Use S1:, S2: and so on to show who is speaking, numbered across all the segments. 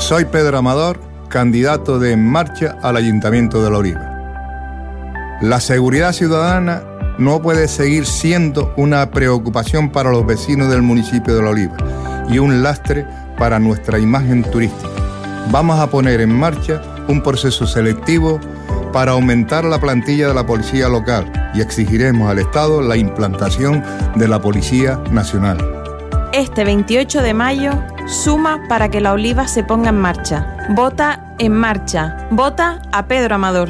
S1: Soy Pedro Amador, candidato de En Marcha al Ayuntamiento de La Oliva. La seguridad ciudadana no puede seguir siendo una preocupación para los vecinos del municipio de La Oliva y un lastre para nuestra imagen turística. Vamos a poner en marcha un proceso selectivo para aumentar la plantilla de la policía local y exigiremos al Estado la implantación de la Policía Nacional.
S2: Este 28 de mayo, suma para que La Oliva se ponga en marcha. Vota En Marcha. Vota a Pedro Amador.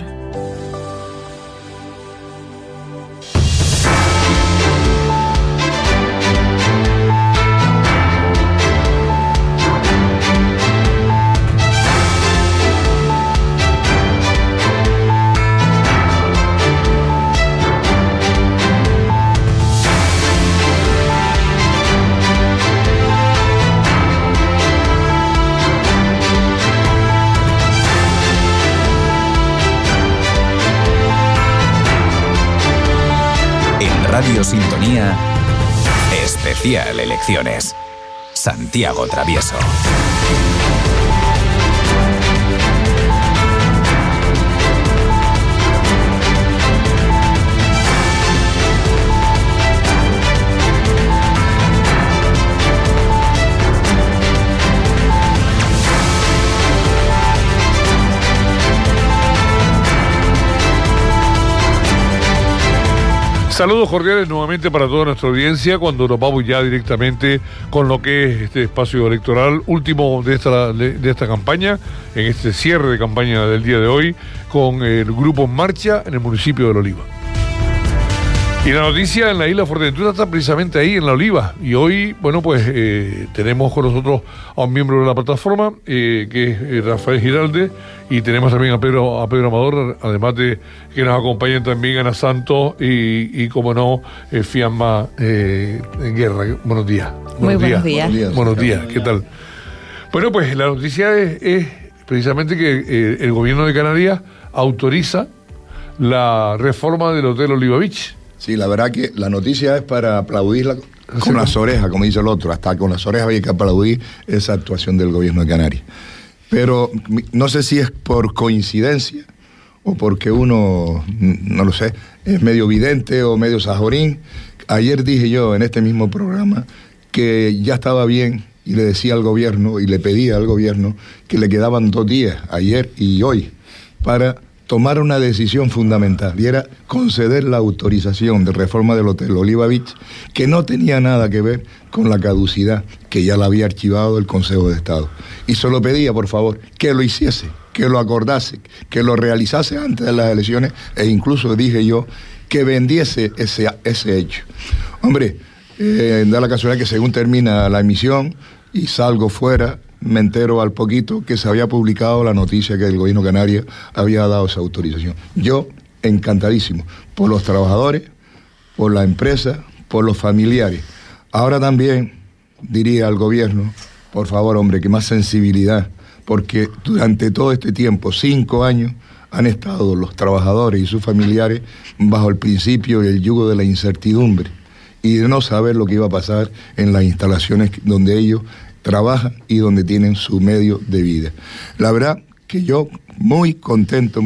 S3: Radio Sintonía, especial elecciones. Santiago Travieso.
S4: Saludos cordiales nuevamente para toda nuestra audiencia cuando nos vamos ya directamente con lo que es este espacio electoral último de esta campaña, en este cierre de campaña del día de hoy, con el Grupo En Marcha en el municipio de La Oliva. Y la noticia en la isla Fuerteventura está precisamente ahí, en La Oliva. Y hoy, bueno, pues tenemos con nosotros a un miembro de la plataforma, que es Rafael Giralde, y tenemos también a Pedro Amador, además de que nos acompañan también Ana Santos y como no, Fiamma Guerra. Buenos días.
S2: Muy buenos días.
S4: Buenos días, ¿qué tal? Bueno, pues la noticia es precisamente que el gobierno de Canarias autoriza la reforma del Hotel Oliva Beach.
S1: Sí, la verdad que la noticia es para aplaudirla con las orejas, como dice el otro. Hasta con las orejas hay que aplaudir esa actuación del gobierno de Canarias. Pero no sé si es por coincidencia o porque uno, no lo sé, es medio vidente o medio sajorín. Ayer dije yo en este mismo programa que ya estaba bien y le decía al gobierno y le pedía al gobierno que le quedaban 2 días, ayer y hoy, para tomar una decisión fundamental, y era conceder la autorización de reforma del Hotel Oliva Beach, que no tenía nada que ver con la caducidad, que ya la había archivado el Consejo de Estado. Y solo pedía, por favor, que lo hiciese, que lo acordase, que lo realizase antes de las elecciones, e incluso dije yo, que vendiese ese hecho. Hombre, da la casualidad que según termina la emisión y salgo fuera, me entero al poquito que se había publicado la noticia que el gobierno de Canarias había dado esa autorización. Yo, encantadísimo, por los trabajadores, por la empresa, por los familiares. Ahora también diría al gobierno, por favor, hombre, que más sensibilidad, porque durante todo este tiempo, 5 años, han estado los trabajadores y sus familiares bajo el principio y el yugo de la incertidumbre y de no saber lo que iba a pasar en las instalaciones donde ellos trabajan y donde tienen su medio de vida. La verdad que yo muy contento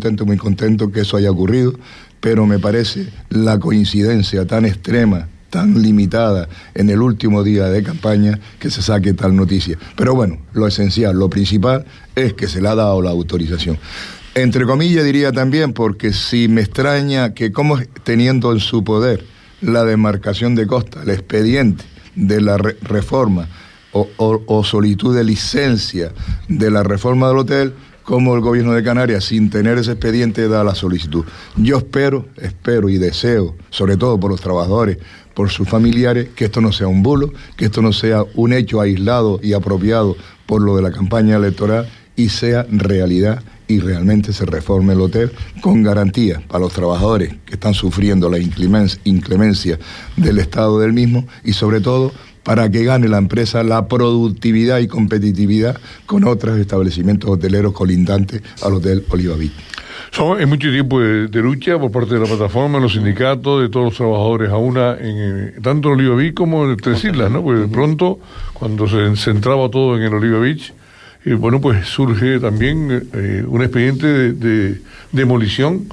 S1: que eso haya ocurrido, pero me parece la coincidencia tan extrema, tan limitada en el último día de campaña que se saque tal noticia. Pero bueno, lo esencial, lo principal es que se le ha dado la autorización. Entre comillas diría también, porque si me extraña que como teniendo en su poder la demarcación de costa, el expediente de la reforma o solicitud de licencia de la reforma del hotel, como el gobierno de Canarias, sin tener ese expediente, da la solicitud. Yo espero y deseo, sobre todo por los trabajadores, por sus familiares, que esto no sea un bulo, que esto no sea un hecho aislado y apropiado por lo de la campaña electoral y sea realidad y realmente se reforme el hotel con garantía para los trabajadores que están sufriendo la inclemencia del estado del mismo y sobre todo para que gane la empresa la productividad y competitividad con otros establecimientos hoteleros colindantes al Hotel Oliva Beach.
S4: Es mucho tiempo de lucha por parte de la plataforma, los sindicatos, de todos los trabajadores a una, tanto en Oliva Beach como en Tres Islas, ¿no? Porque de pronto, cuando se centraba todo en el Oliva Beach, bueno, pues surge también un expediente de demolición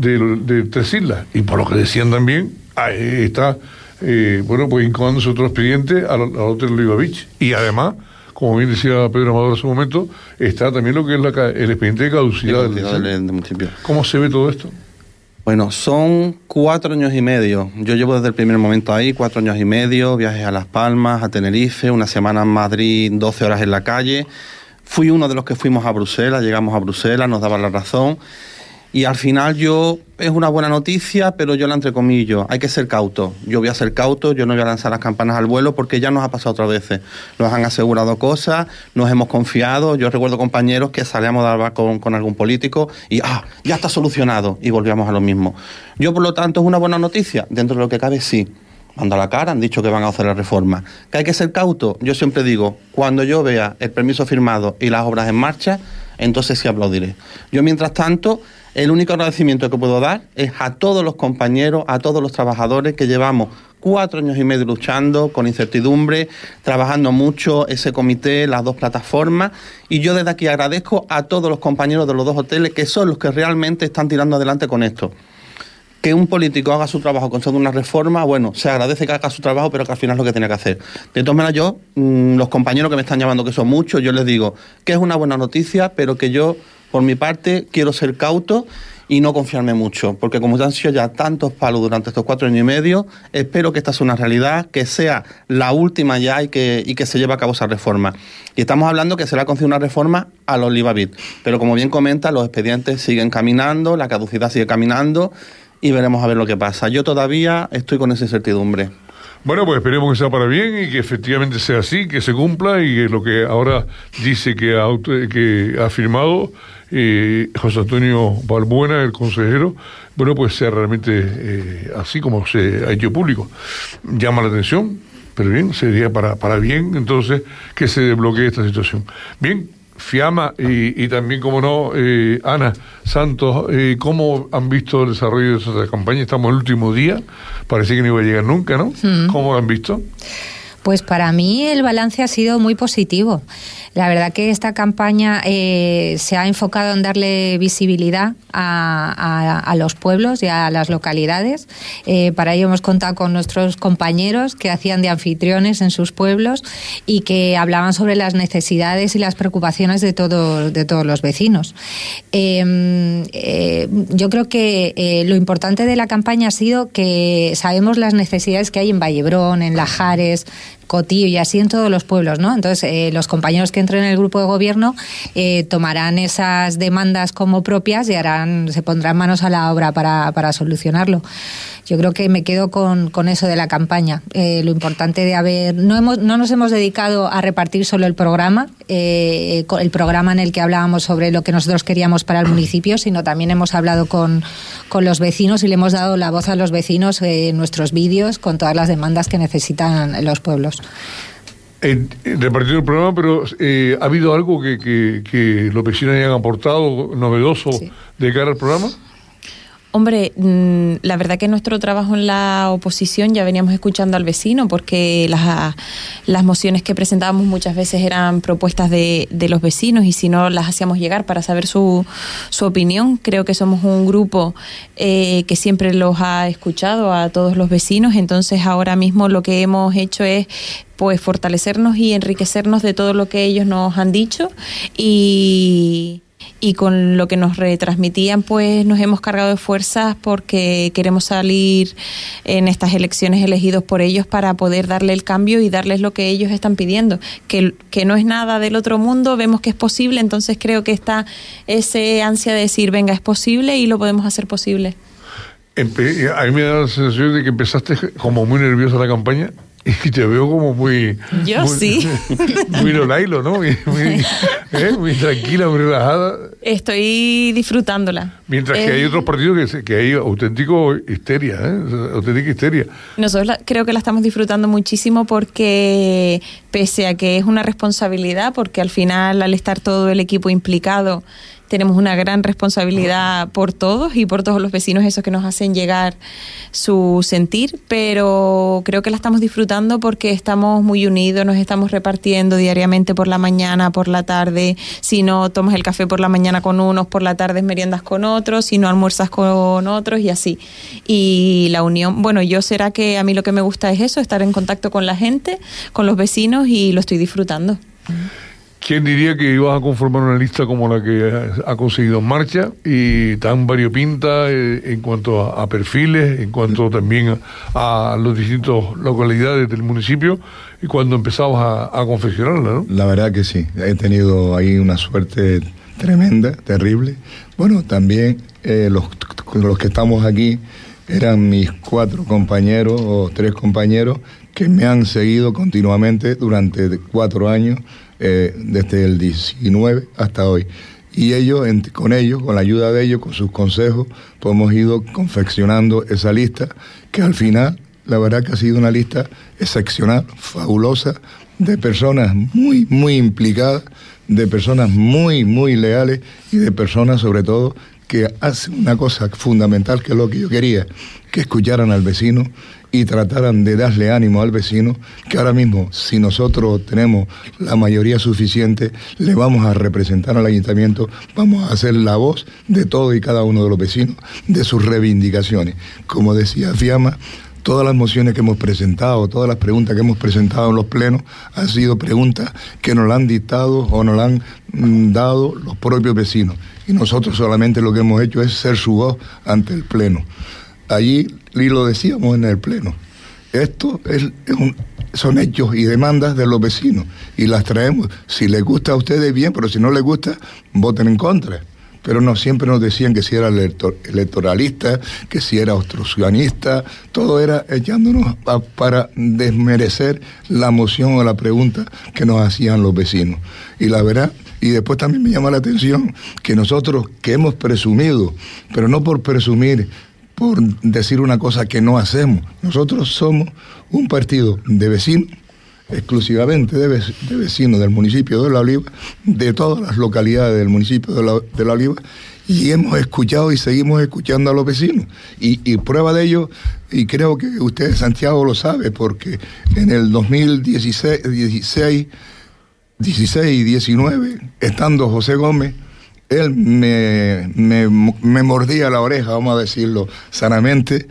S4: de Tres Islas. Y por lo que decían también, está, bueno, pues incubándose otro expediente al Hotel Oliva Beach. Y además, como bien decía Pedro Amador en su momento, está también lo que es el expediente de caducidad del municipio. ¿Cómo se ve todo esto?
S5: Bueno, son 4 años y medio. Yo llevo desde el primer momento ahí, 4 años y medio, viajes a Las Palmas, a Tenerife, una semana en Madrid, 12 horas en la calle. Fui uno de los que fuimos a Bruselas, llegamos a Bruselas, nos daban la razón. Y al final es una buena noticia, pero yo la entrecomillo, hay que ser cauto. Yo voy a ser cauto, yo no voy a lanzar las campanas al vuelo porque ya nos ha pasado otras veces. Nos han asegurado cosas, nos hemos confiado. Yo recuerdo compañeros que salíamos de hablar con algún político y ya está solucionado, y volvíamos a lo mismo. Yo, por lo tanto, es una buena noticia, dentro de lo que cabe, sí. Mando a la cara, han dicho que van a hacer la reforma. ¿Que hay que ser cauto? Yo siempre digo, cuando yo vea el permiso firmado y las obras en marcha, entonces sí aplaudiré. Yo, mientras tanto, el único agradecimiento que puedo dar es a todos los compañeros, a todos los trabajadores que llevamos 4 años y medio luchando, con incertidumbre, trabajando mucho, ese comité, las 2 plataformas, y yo desde aquí agradezco a todos los compañeros de los 2 hoteles que son los que realmente están tirando adelante con esto. Que un político haga su trabajo con una reforma, bueno, se agradece que haga su trabajo, pero que al final es lo que tiene que hacer. De todas maneras, yo, los compañeros que me están llamando, que son muchos, yo les digo que es una buena noticia, pero que yo, por mi parte, quiero ser cauto y no confiarme mucho, porque como ya han sido ya tantos palos durante estos 4 años y medio, espero que esta sea una realidad, que sea la última ya y que se lleve a cabo esa reforma. Y estamos hablando que será concedida una reforma al Oliva Beach, pero como bien comenta, los expedientes siguen caminando, la caducidad sigue caminando, y veremos a ver lo que pasa. Yo todavía estoy con esa incertidumbre.
S4: Bueno, pues esperemos que sea para bien y que efectivamente sea así, que se cumpla y que lo que ahora dice que ha firmado José Antonio Balbuena, el consejero, bueno, pues sea realmente así como se ha hecho público. Llama la atención, pero bien, sería para bien, entonces, que se desbloquee esta situación. Bien. Fiamma y también, como no, Ana Santos, ¿cómo han visto el desarrollo de esta campaña? Estamos en el último día, parece que no iba a llegar nunca, ¿no? ¿Cómo lo han visto?
S6: Pues para mí el balance ha sido muy positivo. La verdad que esta campaña se ha enfocado en darle visibilidad a los pueblos y a las localidades. Para ello hemos contado con nuestros compañeros que hacían de anfitriones en sus pueblos y que hablaban sobre las necesidades y las preocupaciones de todos los vecinos. Yo creo que lo importante de la campaña ha sido que sabemos las necesidades que hay en Vallebrón, en Lajares, Cotillo y así en todos los pueblos, ¿no? Entonces, los compañeros que entren en el grupo de gobierno tomarán esas demandas como propias y se pondrán manos a la obra para solucionarlo. Yo creo que me quedo con eso de la campaña. Lo importante de no nos hemos dedicado a repartir solo el programa en el que hablábamos sobre lo que nosotros queríamos para el municipio, sino también hemos hablado con los vecinos y le hemos dado la voz a los vecinos en nuestros vídeos con todas las demandas que necesitan los pueblos.
S4: Repartido el programa, pero ¿ha habido algo que los vecinos hayan aportado novedoso de cara al programa?
S2: Hombre, la verdad que nuestro trabajo en la oposición ya veníamos escuchando al vecino, porque las mociones que presentábamos muchas veces eran propuestas de los vecinos, y si no las hacíamos llegar para saber su opinión. Creo que somos un grupo que siempre los ha escuchado a todos los vecinos, entonces ahora mismo lo que hemos hecho es pues fortalecernos y enriquecernos de todo lo que ellos nos han dicho, y con lo que nos retransmitían pues nos hemos cargado de fuerzas, porque queremos salir en estas elecciones elegidos por ellos para poder darle el cambio y darles lo que ellos están pidiendo, que no es nada del otro mundo, vemos que es posible, entonces creo que está ese ansia de decir, venga, es posible y lo podemos hacer posible.
S4: A mí me da la sensación de que empezaste como muy nerviosa la campaña. Y te veo como muy...
S2: Sí.
S4: Muy Lolailo, ¿no? Muy tranquila, muy relajada.
S2: Estoy disfrutándola.
S4: Mientras que hay otros partidos que hay auténtica histeria.
S2: Nosotros creo que la estamos disfrutando muchísimo, porque pese a que es una responsabilidad, porque al final, al estar todo el equipo implicado, tenemos una gran responsabilidad por todos y por todos los vecinos esos que nos hacen llegar su sentir, pero creo que la estamos disfrutando porque estamos muy unidos, nos estamos repartiendo diariamente por la mañana, por la tarde. Si no tomas el café por la mañana con unos, por la tarde meriendas con otros, si no almuerzas con otros y así. Y la unión, bueno, yo será que a mí lo que me gusta es eso, estar en contacto con la gente, con los vecinos, y lo estoy disfrutando.
S4: ¿Quién diría que ibas a conformar una lista como la que ha conseguido En Marcha y tan variopinta en cuanto a perfiles, en cuanto también a los distintos localidades del municipio, y cuando empezamos a confeccionarla, ¿no?
S1: La verdad que sí, he tenido ahí una suerte tremenda, terrible. Bueno, también los que estamos aquí eran mis 4 compañeros o 3 compañeros que me han seguido continuamente durante 4 años, desde el 19 hasta hoy. Y con la ayuda de ellos, con sus consejos, pues hemos ido confeccionando esa lista, que al final, la verdad que ha sido una lista excepcional, fabulosa, de personas muy, muy implicadas, de personas muy, muy leales y de personas, sobre todo, que hacen una cosa fundamental, que es lo que yo quería, que escucharan al vecino y trataran de darle ánimo al vecino, que ahora mismo, si nosotros tenemos la mayoría suficiente, le vamos a representar al ayuntamiento, vamos a hacer la voz de todo y cada uno de los vecinos, de sus reivindicaciones. Como decía Fiamma, todas las mociones que hemos presentado, todas las preguntas que hemos presentado en los plenos, han sido preguntas que nos las han dictado o nos las han dado los propios vecinos. Y nosotros solamente lo que hemos hecho es ser su voz ante el pleno. Allí, y lo decíamos en el pleno, esto son hechos y demandas de los vecinos, y las traemos. Si les gusta a ustedes, bien, pero si no les gusta, voten en contra. Pero no siempre nos decían que si era electoralista, que si era obstruccionista, todo era echándonos para desmerecer la moción o la pregunta que nos hacían los vecinos. Y la verdad, y después también me llama la atención que nosotros, que hemos presumido, pero no por presumir, por decir una cosa que no hacemos, nosotros somos un partido de vecinos, exclusivamente de vecinos del municipio de La Oliva, de todas las localidades del municipio de La Oliva, y hemos escuchado y seguimos escuchando a los vecinos. Y prueba de ello, y creo que usted, Santiago, lo sabe, porque en el 2016 y 19, estando José Gómez, él me mordía la oreja, vamos a decirlo sanamente,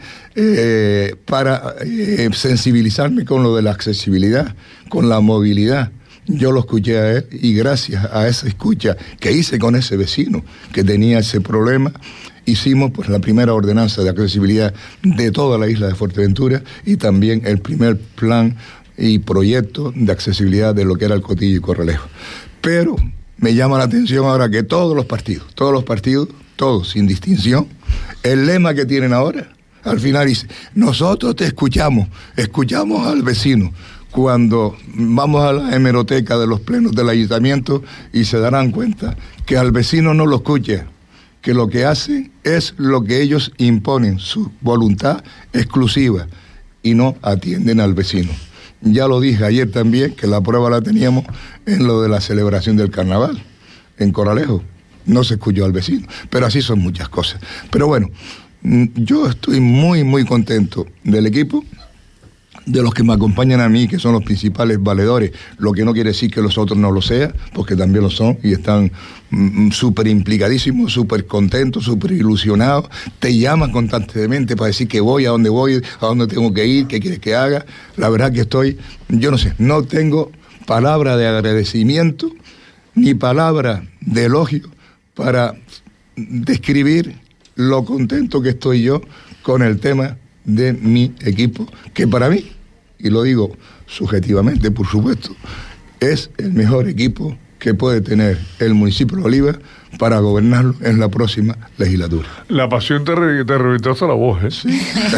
S1: para sensibilizarme con lo de la accesibilidad, con la movilidad. Yo lo escuché a él, y gracias a esa escucha que hice con ese vecino que tenía ese problema, hicimos pues la primera ordenanza de accesibilidad de toda la isla de Fuerteventura, y también el primer plan y proyecto de accesibilidad de lo que era el Cotillo y Corralejo. Pero me llama la atención ahora que todos los partidos, todos sin distinción, el lema que tienen ahora, al final dice, nosotros te escuchamos al vecino. Cuando vamos a la hemeroteca de los plenos del ayuntamiento, y se darán cuenta que al vecino no lo escucha, que lo que hacen es lo que ellos imponen, su voluntad exclusiva, y no atienden al vecino. Ya lo dije ayer también, que la prueba la teníamos en lo de la celebración del carnaval, en Corralejo. No se escuchó al vecino, pero así son muchas cosas. Pero bueno, yo estoy muy, muy contento del equipo, de los que me acompañan a mí, que son los principales valedores, lo que no quiere decir que los otros no lo sean, porque también lo son, y están súper implicadísimos, súper contentos, súper ilusionados, te llaman constantemente para decir que voy, a dónde tengo que ir, qué quieres que haga. La verdad que estoy, yo no sé, no tengo palabra de agradecimiento, ni palabra de elogio para describir lo contento que estoy yo con el tema de mi equipo, que para mí, y lo digo subjetivamente, por supuesto, es el mejor equipo que puede tener el municipio de Oliva para gobernarlo en la próxima legislatura.
S4: La pasión te reventó hasta la voz, ¿eh? Sí.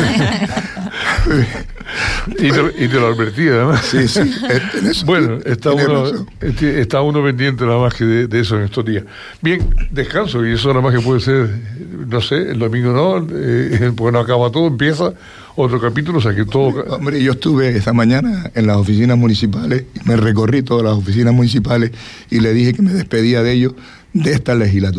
S4: y te lo advertí, además.
S1: Sí, en eso.
S4: Bueno, está uno pendiente nada más que de eso en estos días. Bien, descanso, y eso nada más que puede ser, no sé, el domingo no, porque no acaba todo, empieza otro capítulo, o sea que todo...
S1: Hombre, yo estuve esta mañana en las oficinas municipales, me recorrí todas las oficinas municipales y le dije que me despedía de ellos de esta legislatura.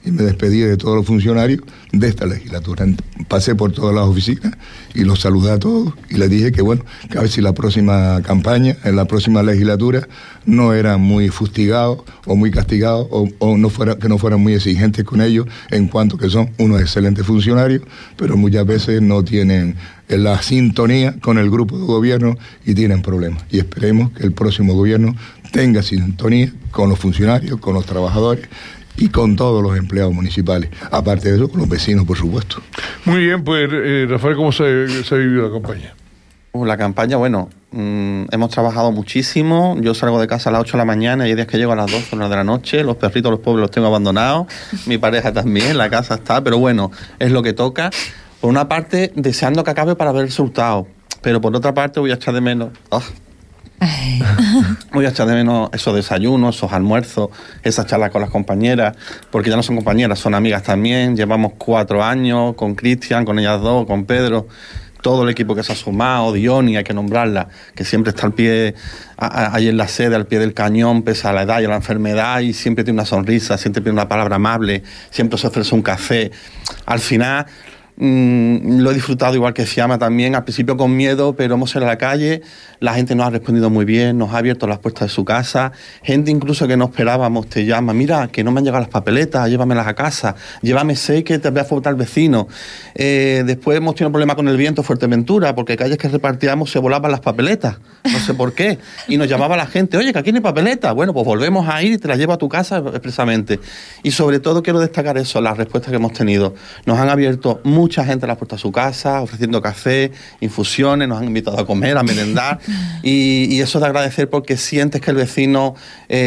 S1: y me despedí de todos los funcionarios de esta legislatura. Pasé por todas las oficinas y los saludé a todos y les dije que bueno, que a ver si la próxima campaña, en la próxima legislatura, no eran muy fustigados o muy castigados o que no fueran muy exigentes con ellos, en cuanto que son unos excelentes funcionarios, pero muchas veces no tienen la sintonía con el grupo de gobierno y tienen problemas. Y esperemos que el próximo gobierno tenga sintonía con los funcionarios, con los trabajadores y con todos los empleados municipales. Aparte de eso, con los vecinos, por supuesto.
S4: Muy bien, pues Rafael, ¿cómo se ha vivido la campaña?
S5: La campaña, bueno, hemos trabajado muchísimo. Yo salgo de casa a las 8 de la mañana y hay días que llego a las 12 de la noche. Los perritos, los pobres los tengo abandonados. Mi pareja también, la casa está, pero bueno, es lo que toca. Por una parte, deseando que acabe para ver el resultado, pero por otra parte voy a echar de menos... Voy a echar de menos esos desayunos, esos almuerzos, esas charlas con las compañeras, porque ya no son compañeras, son amigas también. Llevamos 4 años con Cristian, con ellas dos, con Pedro, todo el equipo que se ha sumado, Diony, hay que nombrarla, que siempre está al pie, ahí en la sede, al pie del cañón, pese a la edad y a la enfermedad, y siempre tiene una sonrisa, siempre tiene una palabra amable, siempre se ofrece un café. Al final... lo he disfrutado igual que Fiamma también, al principio con miedo, pero hemos salido a la calle, la gente nos ha respondido muy bien, nos ha abierto las puertas de su casa, gente incluso que no esperábamos te llama, mira, que no me han llegado las papeletas, llévamelas a casa, llévame, sé que te voy a faltar el vecino. Después hemos tenido un problema con el viento en Fuerteventura, porque calles que repartíamos se volaban las papeletas, no sé por qué, y nos llamaba la gente, oye, que aquí no hay papeletas, bueno, pues volvemos a ir y te las llevo a tu casa expresamente. Y sobre todo quiero destacar eso, las respuestas que hemos tenido. Nos han abierto mucha gente las puertas a su casa, ofreciendo café, infusiones, nos han invitado a comer, a merendar, y eso es de agradecer, porque sientes que el vecino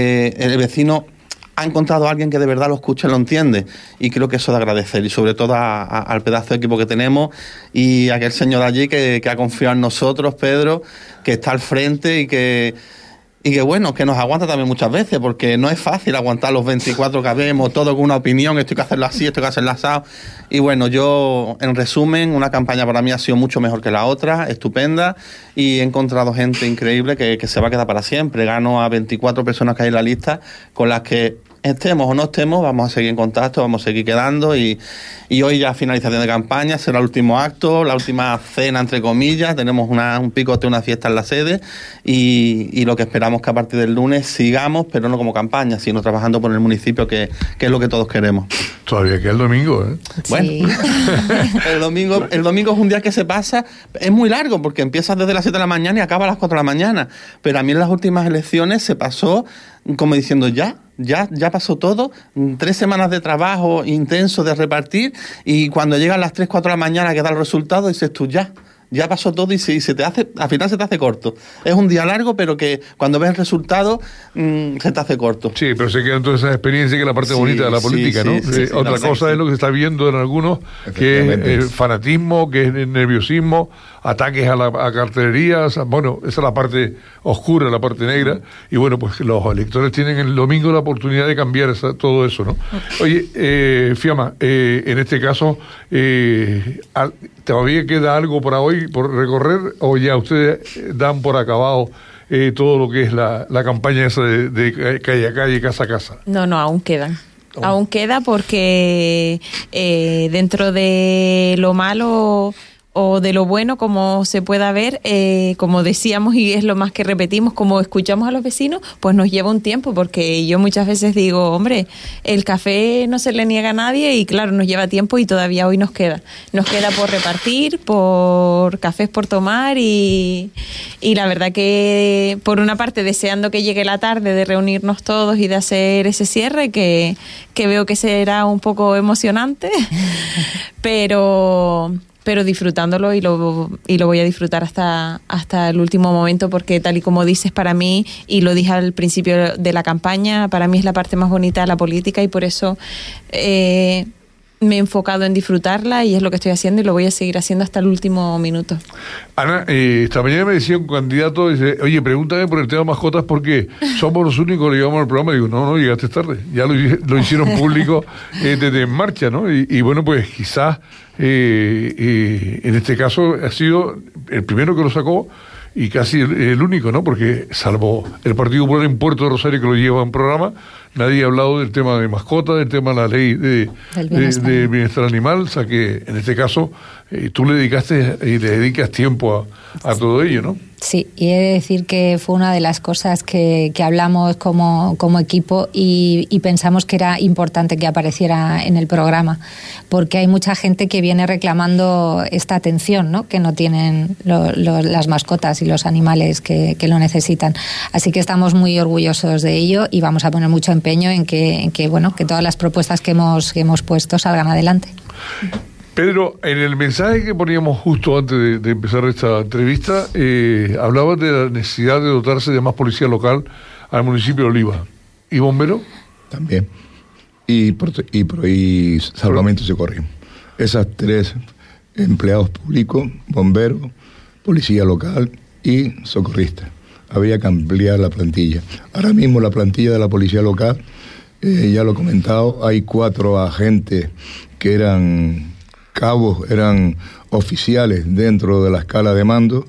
S5: ha encontrado a alguien que de verdad lo escucha y lo entiende, y creo que eso es de agradecer, y sobre todo al pedazo de equipo que tenemos y a aquel señor allí que ha confiado en nosotros, Pedro, que está al frente y que bueno, que nos aguanta también muchas veces, porque no es fácil aguantar los 24 que habemos, todo con una opinión, esto hay que hacerlo así, esto hay que hacerlo asado. Y bueno, yo, en resumen, una campaña para mí ha sido mucho mejor que la otra, estupenda, y he encontrado gente increíble que se va a quedar para siempre. Gano a 24 personas que hay en la lista, con las que estemos o no estemos, vamos a seguir en contacto, vamos a seguir quedando, y hoy ya finalización de campaña, será el último acto, la última cena entre comillas, tenemos un picote, una fiesta en la sede, y lo que esperamos que a partir del lunes sigamos, pero no como campaña, sino trabajando por el municipio, que es lo que todos queremos.
S4: Todavía queda el domingo, ¿eh?
S5: Bueno, sí. el domingo es un día que se pasa, es muy largo, porque empiezas desde las 7 de la mañana y acaba a las 4 de la mañana, pero a mí en las últimas elecciones se pasó como diciendo ya pasó todo, 3 semanas de trabajo intenso de repartir, y cuando llegan las 3, 4 de la mañana que da el resultado, dices tú ya pasó todo, y se te hace, al final se te hace corto. Es un día largo, pero que cuando ves el resultado se te hace corto.
S4: Sí, pero se quedan todas esas experiencias, que es la parte bonita de la política, ¿no? Otra cosa es lo que se está viendo en algunos, que es el fanatismo, que es el nerviosismo, ataques a cartelerías, bueno, esa es la parte oscura, la parte negra, y bueno, pues los electores tienen el domingo la oportunidad de cambiar todo eso, ¿no? Oye, Fiamma, en este caso, ¿todavía queda algo para hoy por recorrer, o ya ustedes dan por acabado todo lo que es la campaña esa de calle a calle, casa a casa?
S2: No, aún quedan. Aún queda, porque dentro de lo malo o de lo bueno, como se pueda ver, como decíamos, y es lo más que repetimos, como escuchamos a los vecinos, pues nos lleva un tiempo, porque yo muchas veces digo, hombre, el café no se le niega a nadie, y claro, nos lleva tiempo, y todavía hoy nos queda por repartir, por cafés por tomar, y la verdad que por una parte deseando que llegue la tarde de reunirnos todos y de hacer ese cierre, que veo que será un poco emocionante, pero disfrutándolo, y lo voy a disfrutar hasta el último momento, porque tal y como dices, para mí, y lo dije al principio de la campaña, para mí es la parte más bonita de la política, y por eso me he enfocado en disfrutarla, y es lo que estoy haciendo, y lo voy a seguir haciendo hasta el último minuto.
S4: Ana, esta mañana me decía un candidato, dice, oye, pregúntame por el tema mascotas, porque somos los únicos que le llevamos al programa. Digo, no, llegaste tarde, ya lo hicieron público desde en marcha, ¿no? Y bueno, pues quizás en este caso ha sido el primero que lo sacó, y casi el único, ¿no? Porque salvo el Partido Popular en Puerto de Rosario, que lo lleva en programa, nadie ha hablado del tema de mascotas, del tema de la ley de bienestar animal. O sea que en este caso tú le dedicaste y le dedicas tiempo a todo ello, ¿no?
S6: Sí, y he de decir que fue una de las cosas que hablamos como equipo y pensamos que era importante que apareciera en el programa, porque hay mucha gente que viene reclamando esta atención, ¿no? Que no tienen las mascotas y los animales que lo necesitan. Así que estamos muy orgullosos de ello y vamos a poner mucho empeño en que todas las propuestas que hemos puesto salgan adelante.
S4: Pedro, en el mensaje que poníamos justo antes de empezar esta entrevista, hablabas de la necesidad de dotarse de más policía local al municipio de Oliva. ¿Y bombero?
S1: También. Y salvamento y socorrismo. Esas 3 empleados públicos, bomberos, policía local y socorrista. Habría que ampliar la plantilla. Ahora mismo la plantilla de la policía local, ya lo he comentado, hay 4 agentes que eran cabos, eran oficiales dentro de la escala de mando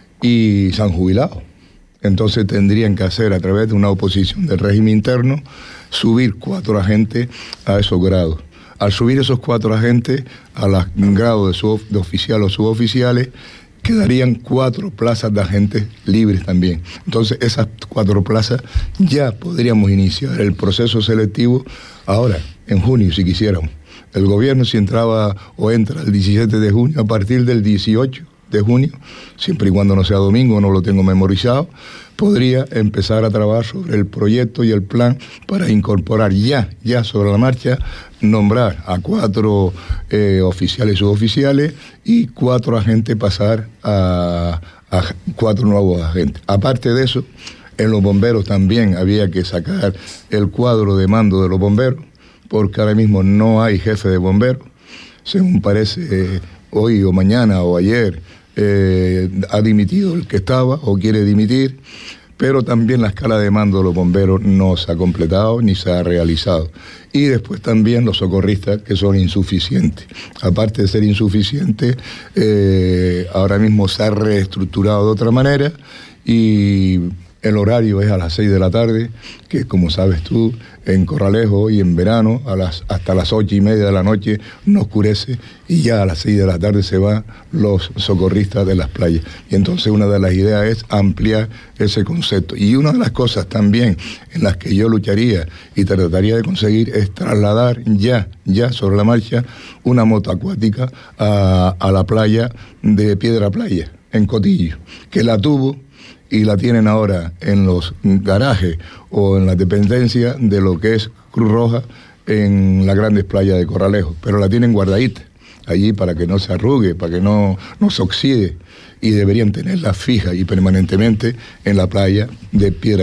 S1: y se han jubilado. Entonces tendrían que hacer, a través de una oposición del régimen interno, subir 4 agentes a esos grados. Al subir esos 4 agentes a los grados de oficial o suboficiales, quedarían 4 plazas de agentes libres también. Entonces esas 4 plazas ya podríamos iniciar el proceso selectivo ahora, en junio, si quisiéramos. El gobierno, si entraba o entra el 17 de junio, a partir del 18 de junio, siempre y cuando no sea domingo, no lo tengo memorizado, podría empezar a trabajar sobre el proyecto y el plan para incorporar ya sobre la marcha, nombrar a 4 oficiales y suboficiales y 4 agentes pasar a 4 nuevos agentes. Aparte de eso, en los bomberos también había que sacar el cuadro de mando de los bomberos, porque ahora mismo no hay jefe de bomberos. Según parece, hoy o mañana o ayer ha dimitido el que estaba o quiere dimitir, pero también la escala de mando de los bomberos no se ha completado ni se ha realizado. Y después también los socorristas, que son insuficientes. Aparte de ser insuficientes, ahora mismo se ha reestructurado de otra manera y el horario es a las 6 de la tarde, que como sabes tú, en Corralejo y en verano, hasta las 8:30 de la noche no oscurece y ya a las 6 de la tarde se van los socorristas de las playas. Y entonces una de las ideas es ampliar ese concepto. Y una de las cosas también en las que yo lucharía y trataría de conseguir es trasladar ya sobre la marcha una moto acuática a la playa de Piedra Playa, en Cotillo, que la tuvo y la tienen ahora en los garajes o en la dependencia de lo que es Cruz Roja en las grandes playas de Corralejo, pero la tienen guardadita allí para que no se arrugue, para que no se oxide, y deberían tenerla fija y permanentemente en la playa de Piedra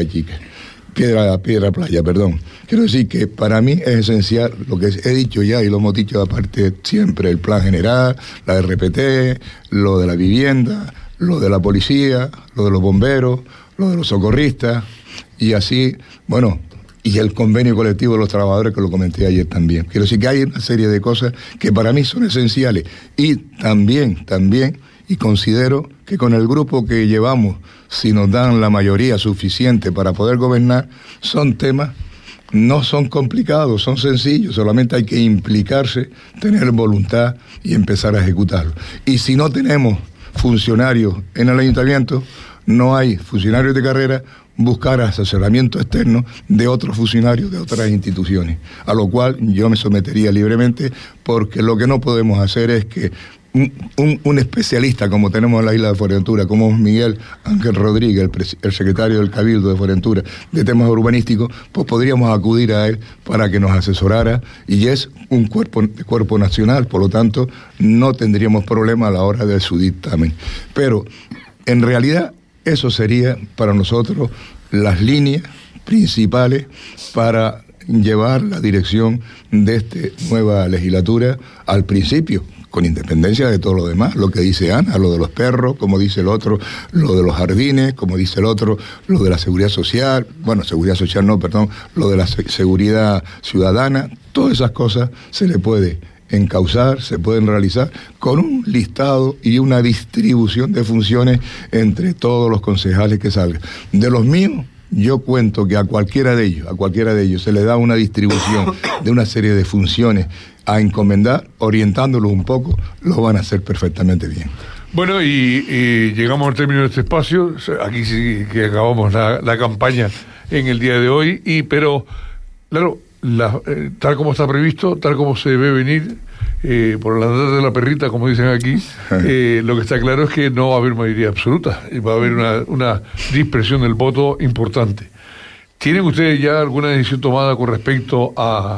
S1: Playa. Quiero decir que para mí es esencial lo que he dicho ya y lo hemos dicho aparte siempre, el plan general, la RPT, lo de la vivienda, lo de la policía, lo de los bomberos, lo de los socorristas, y así, bueno, y el convenio colectivo de los trabajadores, que lo comenté ayer también. Quiero decir que hay una serie de cosas que para mí son esenciales, y también, y considero que con el grupo que llevamos, si nos dan la mayoría suficiente para poder gobernar, son temas, no son complicados, son sencillos, solamente hay que implicarse, tener voluntad y empezar a ejecutarlo. Y si no tenemos funcionarios en el ayuntamiento, no hay funcionarios de carrera, buscar asesoramiento externo de otros funcionarios de otras instituciones, a lo cual yo me sometería libremente, porque lo que no podemos hacer es que un especialista como tenemos en la isla de Fuerteventura, como Miguel Ángel Rodríguez, el secretario del Cabildo de Fuerteventura de temas urbanísticos, pues podríamos acudir a él para que nos asesorara, y es un cuerpo nacional, por lo tanto no tendríamos problema a la hora de su dictamen. Pero en realidad eso sería para nosotros las líneas principales para llevar la dirección de esta nueva legislatura al principio, con independencia de todo lo demás, lo que dice Ana, lo de los perros, como dice el otro, lo de los jardines, como dice el otro, lo de la seguridad social, lo de la seguridad ciudadana, todas esas cosas se le puede encauzar, se pueden realizar con un listado y una distribución de funciones entre todos los concejales que salgan. De los míos, yo cuento que a cualquiera de ellos se le da una distribución de una serie de funciones a encomendar, orientándolos un poco, lo van a hacer perfectamente bien.
S4: Bueno, y llegamos al término de este espacio. Aquí sí que acabamos la campaña en el día de hoy, pero claro, tal como está previsto, tal como se debe venir, por la edad de la perrita, como dicen aquí, lo que está claro es que no va a haber mayoría absoluta, va a haber una dispersión del voto importante. ¿Tienen ustedes ya alguna decisión tomada con respecto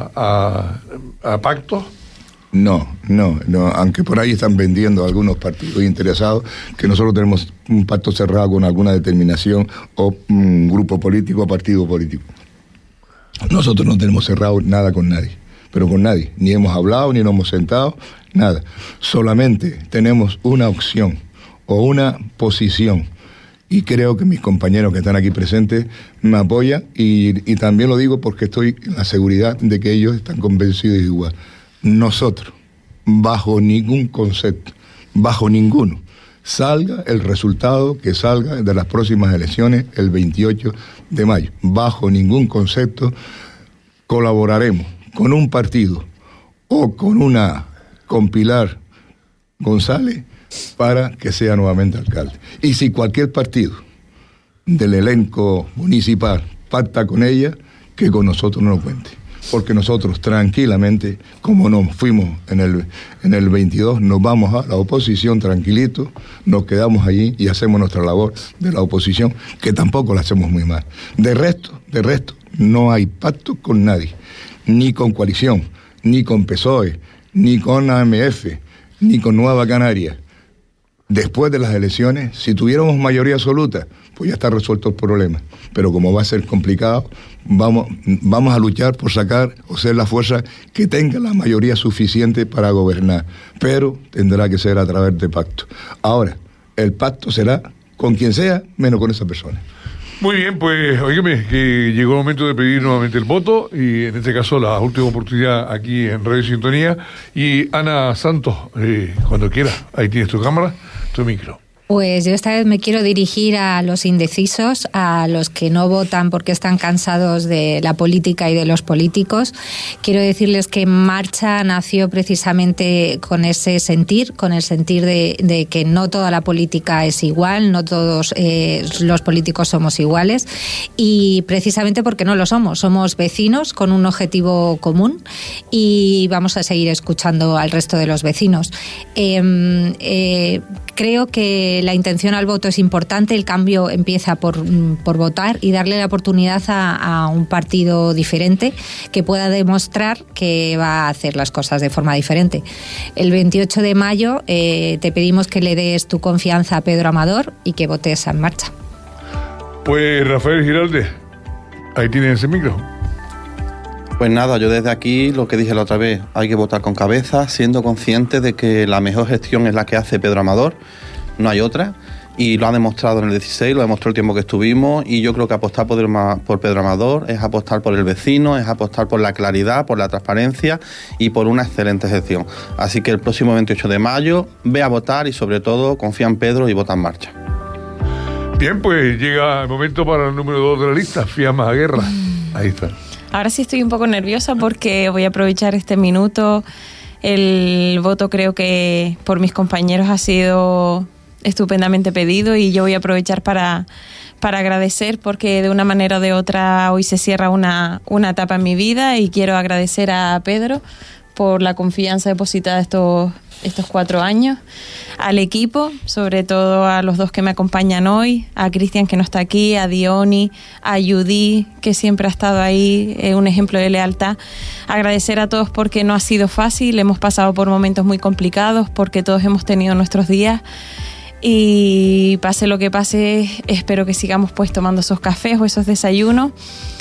S4: a pactos?
S1: No, aunque por ahí están vendiendo algunos partidos interesados que nosotros tenemos un pacto cerrado con alguna determinación o un grupo político o partido político. Nosotros no tenemos cerrado nada con nadie, pero con nadie, ni hemos hablado, ni nos hemos sentado, nada. Solamente tenemos una opción o una posición, y creo que mis compañeros que están aquí presentes me apoyan, y también lo digo porque estoy en la seguridad de que ellos están convencidos igual. Nosotros, bajo ningún concepto, bajo ninguno, salga el resultado que salga de las próximas elecciones el 28 de mayo, bajo ningún concepto colaboraremos con un partido o con Pilar González para que sea nuevamente alcalde. Y si cualquier partido del elenco municipal pacta con ella, que con nosotros no lo cuente. Porque nosotros tranquilamente, como nos fuimos en el 22, nos vamos a la oposición tranquilitos, nos quedamos allí y hacemos nuestra labor de la oposición, que tampoco la hacemos muy mal. De resto, no hay pacto con nadie, ni con coalición, ni con PSOE, ni con AMF, ni con Nueva Canaria. Después de las elecciones, si tuviéramos mayoría absoluta, pues ya está resuelto el problema. Pero como va a ser complicado, vamos a luchar por sacar o ser la fuerza que tenga la mayoría suficiente para gobernar. Pero tendrá que ser a través de pacto. Ahora, el pacto será con quien sea, menos con esa persona.
S4: Muy bien, pues óigame, que llegó el momento de pedir nuevamente el voto, y en este caso la última oportunidad aquí en Radio Sintonía. Y Ana Santos, cuando quiera, ahí tienes tu cámara, tu micro.
S6: Pues yo esta vez me quiero dirigir a los indecisos, a los que no votan porque están cansados de la política y de los políticos. Quiero decirles que Marcha nació precisamente con ese sentir, con el sentir de que no toda la política es igual, no todos los políticos somos iguales, y precisamente porque no lo somos. Somos vecinos con un objetivo común y vamos a seguir escuchando al resto de los vecinos. Creo que la intención al voto es importante. El cambio empieza por votar y darle la oportunidad a un partido diferente que pueda demostrar que va a hacer las cosas de forma diferente. El 28 de mayo te pedimos que le des tu confianza a Pedro Amador y que votes en Marcha.
S4: Pues Rafael Giralde, ahí tienes ese micro.
S5: Pues nada, yo desde aquí lo que dije la otra vez, hay que votar con cabeza, siendo consciente de que la mejor gestión es la que hace Pedro Amador, no hay otra, y lo ha demostrado en el 16, lo demostró el tiempo que estuvimos, y yo creo que apostar por Pedro Amador es apostar por el vecino, es apostar por la claridad, por la transparencia y por una excelente gestión. Así que el próximo 28 de mayo, ve a votar y sobre todo confía en Pedro y vota en Marcha.
S4: Bien, pues llega el momento para el número 2 de la lista, Fiamma Guerra. Ahí está.
S2: Ahora sí estoy un poco nerviosa porque voy a aprovechar este minuto. El voto creo que por mis compañeros ha sido estupendamente pedido, y yo voy a aprovechar para agradecer, porque de una manera o de otra hoy se cierra una etapa en mi vida, y quiero agradecer a Pedro por la confianza depositada estos 4 años, al equipo, sobre todo a los 2 que me acompañan hoy, a Cristian, que no está aquí, a Diony, a Judy, que siempre ha estado ahí, un ejemplo de lealtad. Agradecer a todos porque no ha sido fácil, hemos pasado por momentos muy complicados, porque todos hemos tenido nuestros días, y pase lo que pase, espero que sigamos pues tomando esos cafés o esos desayunos.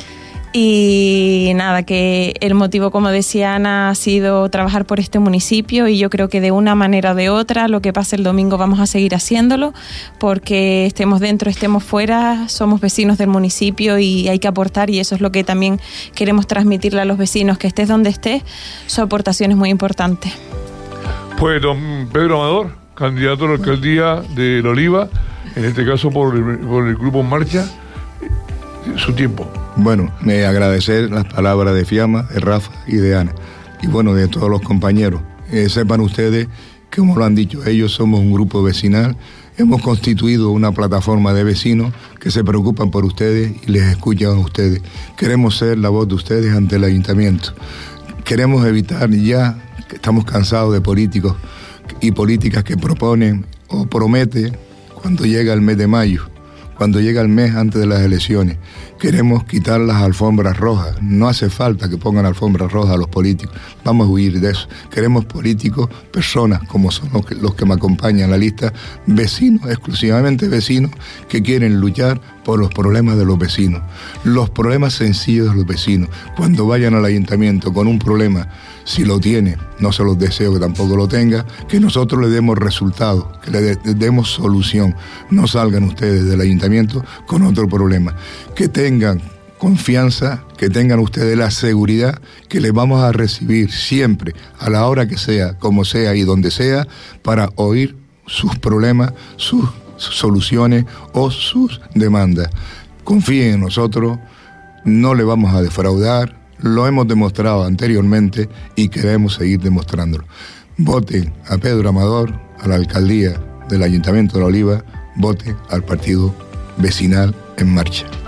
S2: Y nada, que el motivo, como decía Ana, ha sido trabajar por este municipio, y yo creo que de una manera o de otra, lo que pase el domingo vamos a seguir haciéndolo, porque estemos dentro, estemos fuera, somos vecinos del municipio y hay que aportar, y eso es lo que también queremos transmitirle a los vecinos, que estés donde estés, su aportación es muy importante.
S4: Pues don Pedro Amador, candidato a la alcaldía de La Oliva, en este caso por el Grupo En Marcha, su tiempo.
S1: Bueno, me agradecer las palabras de Fiamma, de Rafa y de Ana, y bueno, de todos los compañeros. Sepan ustedes que, como lo han dicho ellos, somos un grupo vecinal, hemos constituido una plataforma de vecinos que se preocupan por ustedes y les escuchan a ustedes. Queremos ser la voz de ustedes ante el ayuntamiento. Queremos evitar ya, que estamos cansados de políticos y políticas que proponen o prometen cuando llega el mes de mayo, cuando llega el mes antes de las elecciones. Queremos quitar las alfombras rojas. No hace falta que pongan alfombras rojas a los políticos. Vamos a huir de eso. Queremos políticos, personas como son los que me acompañan en la lista, vecinos, exclusivamente vecinos, que quieren luchar por los problemas de los vecinos, los problemas sencillos de los vecinos. Cuando vayan al ayuntamiento con un problema, si lo tiene, no se los deseo que tampoco lo tenga, que nosotros le demos resultados, que le demos solución. No salgan ustedes del ayuntamiento con otro problema. Que tengan confianza, que tengan ustedes la seguridad que les vamos a recibir siempre, a la hora que sea, como sea y donde sea, para oír sus problemas, sus soluciones o sus demandas. Confíen en nosotros, no le vamos a defraudar, lo hemos demostrado anteriormente y queremos seguir demostrándolo. Voten a Pedro Amador, a la alcaldía del Ayuntamiento de La Oliva, voten al partido vecinal En Marcha.